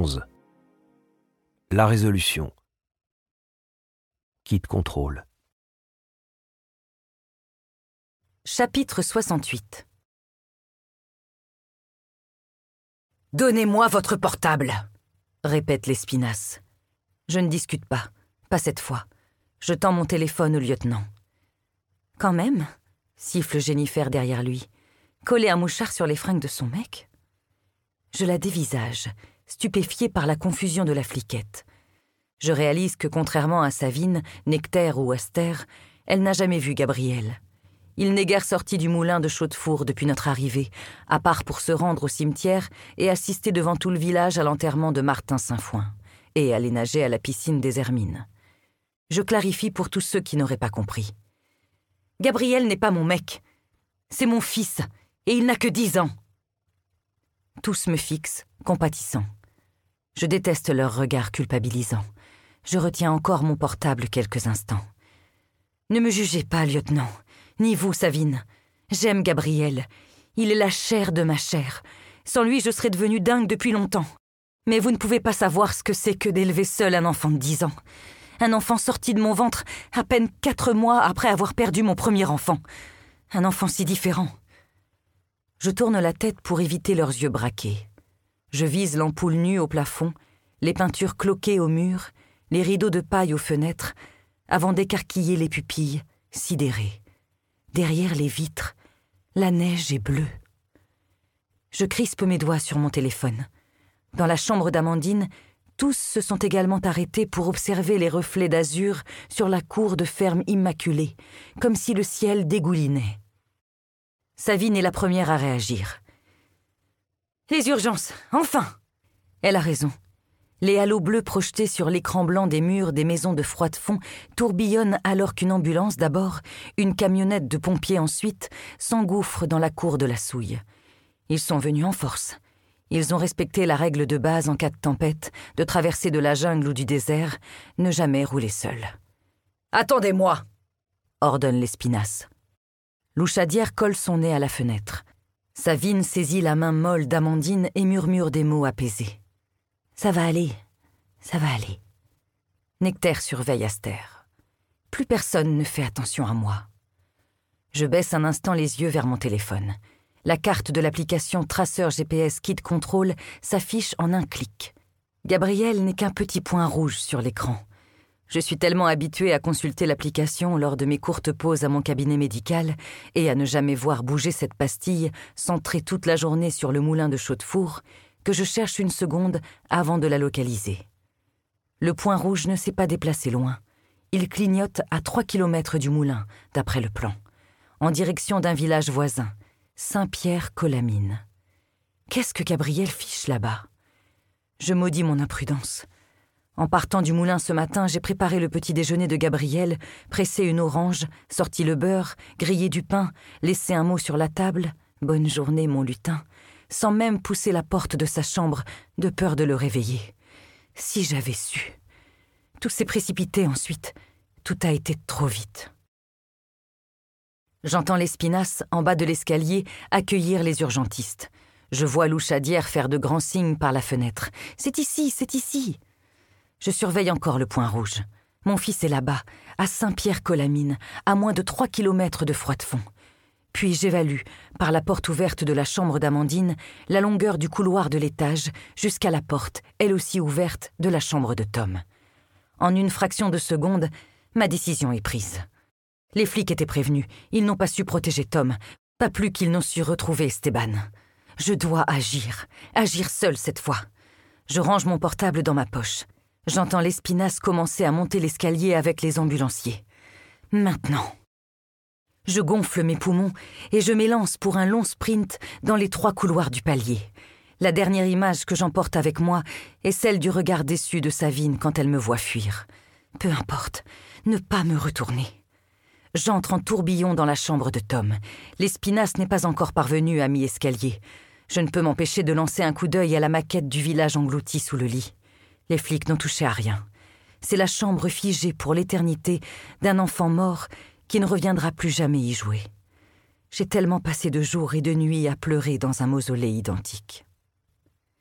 11. La résolution. Kid Control. Chapitre 68. « Donnez-moi votre portable !» répète l'Espinasse. Je ne discute pas cette fois. Je tends mon téléphone au lieutenant. « Quand même !» siffle Jennifer derrière lui. « Coller un mouchard sur les fringues de son mec ?» Je la dévisage, stupéfiée par la confusion de la fliquette. Je réalise que, contrairement à Savine, Nectaire ou Aster, elle n'a jamais vu Gabriel. Il n'est guère sorti du moulin de Chaudefour depuis notre arrivée, à part pour se rendre au cimetière et assister devant tout le village à l'enterrement de Martin Saint-Foin, et aller nager à la piscine des Hermines. Je clarifie pour tous ceux qui n'auraient pas compris. Gabriel n'est pas mon mec. C'est mon fils, et il n'a que 10 ans. Tous me fixent, compatissants. Je déteste leur regard culpabilisant. Je retiens encore mon portable quelques instants. Ne me jugez pas, lieutenant. Ni vous, Savine. J'aime Gabriel. Il est la chair de ma chair. Sans lui, je serais devenue dingue depuis longtemps. Mais vous ne pouvez pas savoir ce que c'est que d'élever seul un enfant de 10 ans. Un enfant sorti de mon ventre à peine 4 mois après avoir perdu mon premier enfant. Un enfant si différent. Je tourne la tête pour éviter leurs yeux braqués. Je vise l'ampoule nue au plafond, les peintures cloquées au mur, les rideaux de paille aux fenêtres, avant d'écarquiller les pupilles, sidérées. Derrière les vitres, la neige est bleue. Je crispe mes doigts sur mon téléphone. Dans la chambre d'Amandine, tous se sont également arrêtés pour observer les reflets d'azur sur la cour de ferme immaculée, comme si le ciel dégoulinait. Savine est la première à réagir. « Les urgences, enfin !» Elle a raison. Les halos bleus projetés sur l'écran blanc des murs des maisons de Froidefond tourbillonnent alors qu'une ambulance d'abord, une camionnette de pompiers ensuite, s'engouffre dans la cour de la Souille. Ils sont venus en force. Ils ont respecté la règle de base en cas de tempête, de traversée de la jungle ou du désert, ne jamais rouler seul. « Attendez-moi !» ordonne l'Espinasse. Louchadière colle son nez à la fenêtre. Savine saisit la main molle d'Amandine et murmure des mots apaisés. « Ça va aller, ça va aller. » Nectaire surveille Aster. Plus personne ne fait attention à moi. Je baisse un instant les yeux vers mon téléphone. La carte de l'application Traceur GPS Kid Control s'affiche en un clic. Gabriel n'est qu'un petit point rouge sur l'écran. Je suis tellement habituée à consulter l'application lors de mes courtes pauses à mon cabinet médical et à ne jamais voir bouger cette pastille centrée toute la journée sur le moulin de Chaudefour que je cherche une seconde avant de la localiser. Le point rouge ne s'est pas déplacé loin. Il clignote à 3 kilomètres du moulin, d'après le plan, en direction d'un village voisin, Saint-Pierre-Colamine. Qu'est-ce que Gabriel fiche là-bas ? Je maudis mon imprudence. En partant du moulin ce matin, j'ai préparé le petit déjeuner de Gabriel, pressé une orange, sorti le beurre, grillé du pain, laissé un mot sur la table, « Bonne journée, mon lutin », sans même pousser la porte de sa chambre, de peur de le réveiller. Si j'avais su. Tout s'est précipité ensuite. Tout a été trop vite. J'entends l'Espinasse, en bas de l'escalier, accueillir les urgentistes. Je vois Louchadière faire de grands signes par la fenêtre. « C'est ici, c'est ici !» Je surveille encore le point rouge. Mon fils est là-bas, à Saint-Pierre-Colamine, à moins de 3 kilomètres de Froidefond. Puis j'évalue, par la porte ouverte de la chambre d'Amandine, la longueur du couloir de l'étage jusqu'à la porte, elle aussi ouverte, de la chambre de Tom. En une fraction de seconde, ma décision est prise. Les flics étaient prévenus, ils n'ont pas su protéger Tom, pas plus qu'ils n'ont su retrouver Esteban. Je dois agir seule cette fois. Je range mon portable dans ma poche. J'entends l'Espinasse commencer à monter l'escalier avec les ambulanciers. Maintenant. Je gonfle mes poumons et je m'élance pour un long sprint dans les 3 couloirs du palier. La dernière image que j'emporte avec moi est celle du regard déçu de Savine quand elle me voit fuir. Peu importe, ne pas me retourner. J'entre en tourbillon dans la chambre de Tom. L'Espinasse n'est pas encore parvenue à mi-escalier. Je ne peux m'empêcher de lancer un coup d'œil à la maquette du village englouti sous le lit. Les flics n'ont touché à rien. C'est la chambre figée pour l'éternité d'un enfant mort qui ne reviendra plus jamais y jouer. J'ai tellement passé de jours et de nuits à pleurer dans un mausolée identique.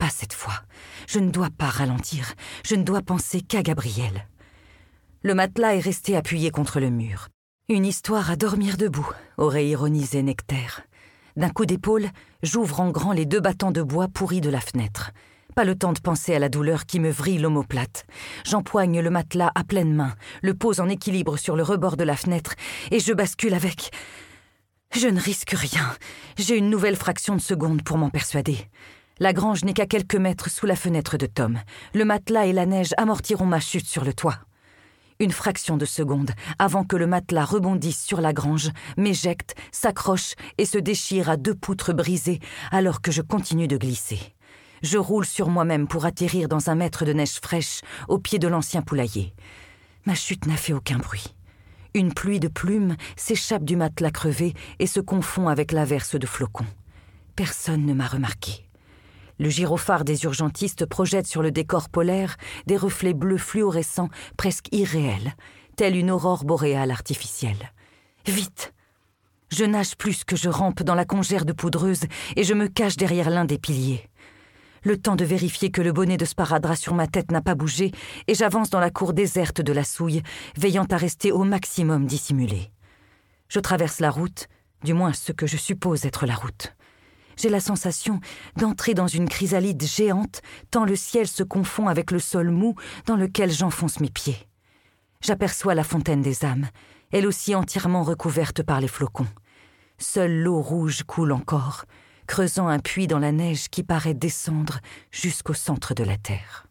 Pas cette fois. Je ne dois pas ralentir. Je ne dois penser qu'à Gabriel. Le matelas est resté appuyé contre le mur. Une histoire à dormir debout, aurait ironisé Nectaire. D'un coup d'épaule, j'ouvre en grand les 2 battants de bois pourris de la fenêtre. Pas le temps de penser à la douleur qui me vrille l'omoplate. J'empoigne le matelas à pleine main, le pose en équilibre sur le rebord de la fenêtre et je bascule avec... Je ne risque rien. J'ai une nouvelle fraction de seconde pour m'en persuader. La grange n'est qu'à quelques mètres sous la fenêtre de Tom. Le matelas et la neige amortiront ma chute sur le toit. Une fraction de seconde avant que le matelas rebondisse sur la grange, m'éjecte, s'accroche et se déchire à 2 poutres brisées alors que je continue de glisser. Je roule sur moi-même pour atterrir dans un mètre de neige fraîche au pied de l'ancien poulailler. Ma chute n'a fait aucun bruit. Une pluie de plumes s'échappe du matelas crevé et se confond avec l'averse de flocons. Personne ne m'a remarqué. Le gyrophare des urgentistes projette sur le décor polaire des reflets bleus fluorescents presque irréels, telle une aurore boréale artificielle. Vite! Je nage plus que je rampe dans la congère poudreuse et je me cache derrière l'un des piliers. Le temps de vérifier que le bonnet de sparadrap sur ma tête n'a pas bougé et j'avance dans la cour déserte de la Souille, veillant à rester au maximum dissimulée. Je traverse la route, du moins ce que je suppose être la route. J'ai la sensation d'entrer dans une chrysalide géante tant le ciel se confond avec le sol mou dans lequel j'enfonce mes pieds. J'aperçois la fontaine des âmes, elle aussi entièrement recouverte par les flocons. Seule l'eau rouge coule encore, creusant un puits dans la neige qui paraît descendre jusqu'au centre de la terre.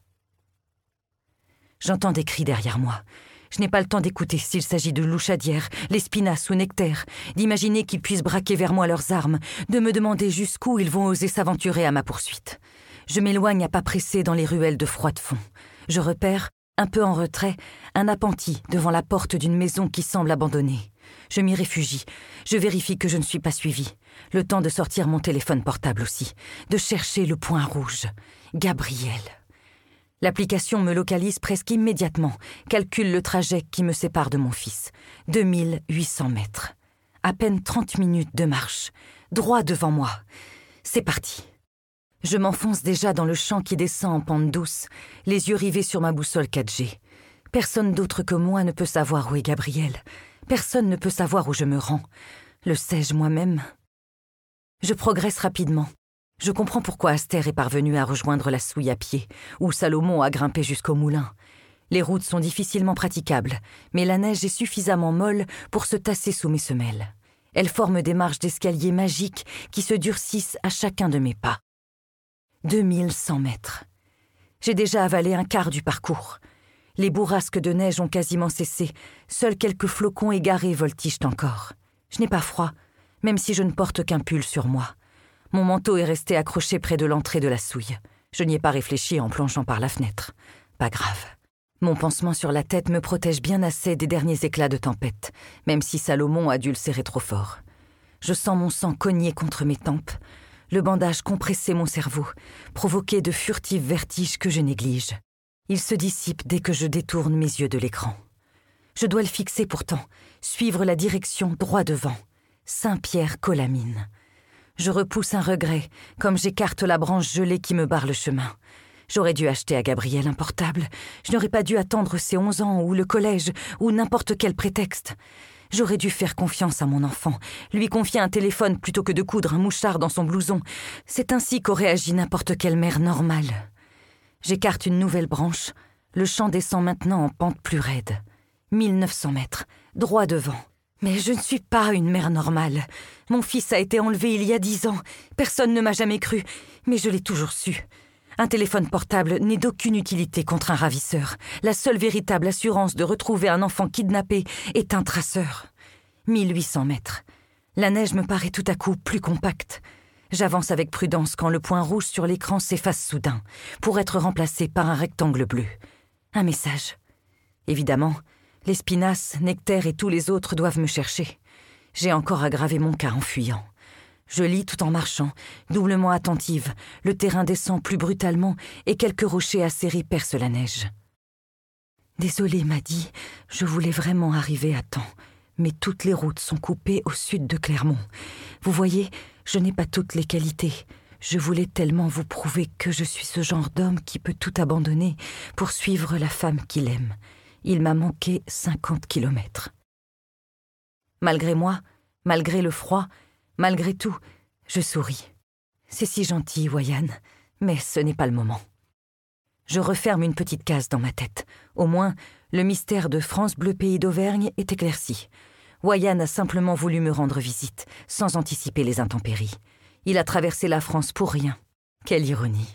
J'entends des cris derrière moi. Je n'ai pas le temps d'écouter s'il s'agit de Louchadière, l'Espinasse ou Nectaire, d'imaginer qu'ils puissent braquer vers moi leurs armes, de me demander jusqu'où ils vont oser s'aventurer à ma poursuite. Je m'éloigne à pas pressés dans les ruelles de Froidefond. Je repère, un peu en retrait, un appentis devant la porte d'une maison qui semble abandonnée. Je m'y réfugie. Je vérifie que je ne suis pas suivie. Le temps de sortir mon téléphone portable aussi, de chercher le point rouge. Gabriel. L'application me localise presque immédiatement, calcule le trajet qui me sépare de mon fils. 2800 mètres. À peine 30 minutes de marche. Droit devant moi. C'est parti. Je m'enfonce déjà dans le champ qui descend en pente douce, les yeux rivés sur ma boussole 4G. Personne d'autre que moi ne peut savoir où est Gabriel. Personne ne peut savoir où je me rends. Le sais-je moi-même ? Je progresse rapidement. Je comprends pourquoi Aster est parvenu à rejoindre la Souille à pied, ou Salomon a grimpé jusqu'au moulin. Les routes sont difficilement praticables, mais la neige est suffisamment molle pour se tasser sous mes semelles. Elle forme des marches d'escalier magiques qui se durcissent à chacun de mes pas. 2100 mètres. J'ai déjà avalé un quart du parcours. Les bourrasques de neige ont quasiment cessé. Seuls quelques flocons égarés voltigent encore. Je n'ai pas froid, même si je ne porte qu'un pull sur moi. Mon manteau est resté accroché près de l'entrée de la Souille. Je n'y ai pas réfléchi en plongeant par la fenêtre. Pas grave. Mon pansement sur la tête me protège bien assez des derniers éclats de tempête, même si Salomon a dû le serrer trop fort. Je sens mon sang cogner contre mes tempes. Le bandage compressait mon cerveau, provoquait de furtifs vertiges que je néglige. Il se dissipe dès que je détourne mes yeux de l'écran. Je dois le fixer pourtant, suivre la direction droit devant. Saint-Pierre-Colamine. Je repousse un regret, comme j'écarte la branche gelée qui me barre le chemin. J'aurais dû acheter à Gabriel un portable. Je n'aurais pas dû attendre ses 11 ans, ou le collège, ou n'importe quel prétexte. J'aurais dû faire confiance à mon enfant, lui confier un téléphone plutôt que de coudre un mouchard dans son blouson. C'est ainsi qu'aurait agi n'importe quelle mère normale. J'écarte une nouvelle branche. Le champ descend maintenant en pente plus raide. 1900 mètres, droit devant. Mais je ne suis pas une mère normale. Mon fils a été enlevé il y a 10 ans. Personne ne m'a jamais cru, mais je l'ai toujours su. Un téléphone portable n'est d'aucune utilité contre un ravisseur. La seule véritable assurance de retrouver un enfant kidnappé est un traceur. 1800 mètres. La neige me paraît tout à coup plus compacte. J'avance avec prudence quand le point rouge sur l'écran s'efface soudain, pour être remplacé par un rectangle bleu. Un message. Évidemment, l'Espinasse, Nectaire et tous les autres doivent me chercher. J'ai encore aggravé mon cas en fuyant. Je lis tout en marchant, doublement attentive. Le terrain descend plus brutalement et quelques rochers acérés percent la neige. Désolée, Maddy, je voulais vraiment arriver à temps. Mais toutes les routes sont coupées au sud de Clermont. Vous voyez, je n'ai pas toutes les qualités. Je voulais tellement vous prouver que je suis ce genre d'homme qui peut tout abandonner pour suivre la femme qu'il aime. Il m'a manqué 50 kilomètres. Malgré moi, malgré le froid, malgré tout, je souris. C'est si gentil, Wayan, mais ce n'est pas le moment. Je referme une petite case dans ma tête. Au moins, le mystère de France Bleu Pays d'Auvergne est éclairci. Wayan a simplement voulu me rendre visite, sans anticiper les intempéries. Il a traversé la France pour rien. Quelle ironie.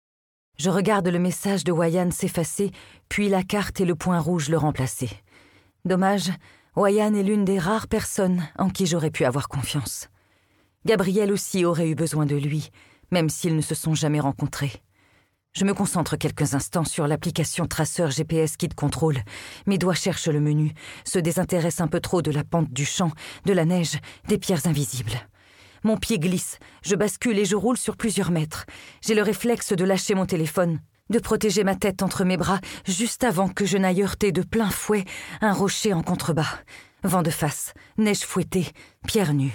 Je regarde le message de Wayan s'effacer, puis la carte et le point rouge le remplacer. Dommage, Wayan est l'une des rares personnes en qui j'aurais pu avoir confiance. Gabriel aussi aurait eu besoin de lui, même s'ils ne se sont jamais rencontrés. Je me concentre quelques instants sur l'application traceur GPS Guide Contrôle. Mes doigts cherchent le menu, se désintéressent un peu trop de la pente du champ, de la neige, des pierres invisibles. Mon pied glisse, je bascule et je roule sur plusieurs mètres. J'ai le réflexe de lâcher mon téléphone, de protéger ma tête entre mes bras, juste avant que je n'aille heurter de plein fouet un rocher en contrebas. Vent de face, neige fouettée, pierre nue.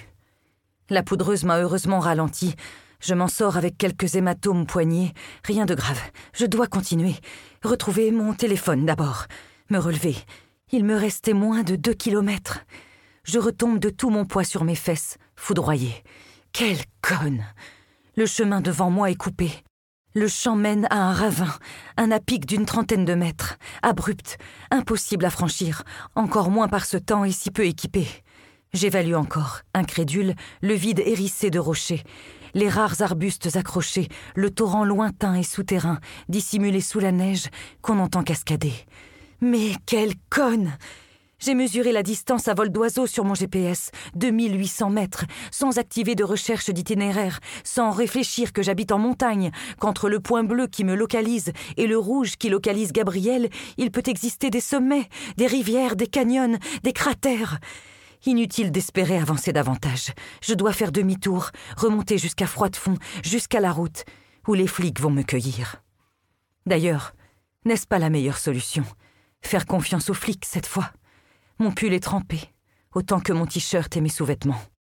La poudreuse m'a heureusement ralenti. Je m'en sors avec quelques hématomes poignets. Rien de grave. Je dois continuer. Retrouver mon téléphone d'abord. Me relever. Il me restait moins de 2 kilomètres. Je retombe de tout mon poids sur mes fesses, foudroyée. Quelle conne! Le chemin devant moi est coupé. Le champ mène à un ravin, un à-pic d'une 30aine de mètres, abrupt, impossible à franchir, encore moins par ce temps et si peu équipé. J'évalue encore, incrédule, le vide hérissé de rochers, les rares arbustes accrochés, le torrent lointain et souterrain, dissimulé sous la neige, qu'on entend cascader. Mais quelle conne! J'ai mesuré la distance à vol d'oiseau sur mon GPS, 2800 mètres, sans activer de recherche d'itinéraire, sans réfléchir que j'habite en montagne, qu'entre le point bleu qui me localise et le rouge qui localise Gabriel, il peut exister des sommets, des rivières, des canyons, des cratères. Inutile d'espérer avancer davantage. Je dois faire demi-tour, remonter jusqu'à Froidefond, jusqu'à la route, où les flics vont me cueillir. D'ailleurs, n'est-ce pas la meilleure solution? Faire confiance aux flics cette fois. Mon pull est trempé, autant que mon t-shirt et mes sous-vêtements.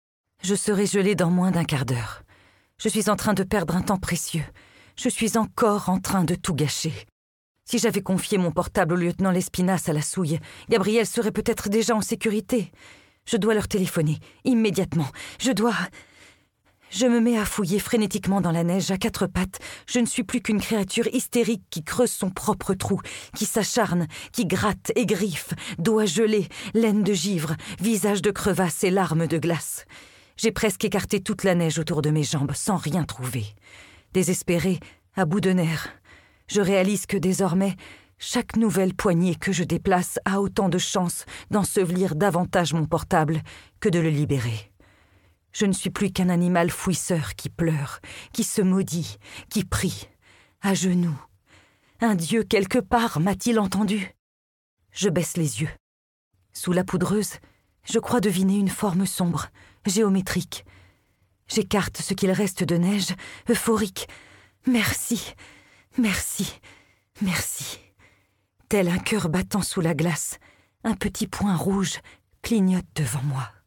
Je serai gelée dans moins d'un quart d'heure. Je suis en train de perdre un temps précieux. Je suis encore en train de tout gâcher. Si j'avais confié mon portable au lieutenant Lespinasse à la souille, Gabriel serait peut-être déjà en sécurité. Je dois leur téléphoner, immédiatement. Je me mets à fouiller frénétiquement dans la neige à 4 pattes. Je ne suis plus qu'une créature hystérique qui creuse son propre trou, qui s'acharne, qui gratte et griffe, doigts gelés, laine de givre, visage de crevasse et larmes de glace. J'ai presque écarté toute la neige autour de mes jambes sans rien trouver. Désespérée, à bout de nerfs, je réalise que désormais, chaque nouvelle poignée que je déplace a autant de chances d'ensevelir davantage mon portable que de le libérer. Je ne suis plus qu'un animal fouisseur qui pleure, qui se maudit, qui prie, à genoux. Un dieu quelque part m'a-t-il entendu? Je baisse les yeux. Sous la poudreuse, je crois deviner une forme sombre, géométrique. J'écarte ce qu'il reste de neige, euphorique. Merci, merci, merci. Tel un cœur battant sous la glace, un petit point rouge clignote devant moi.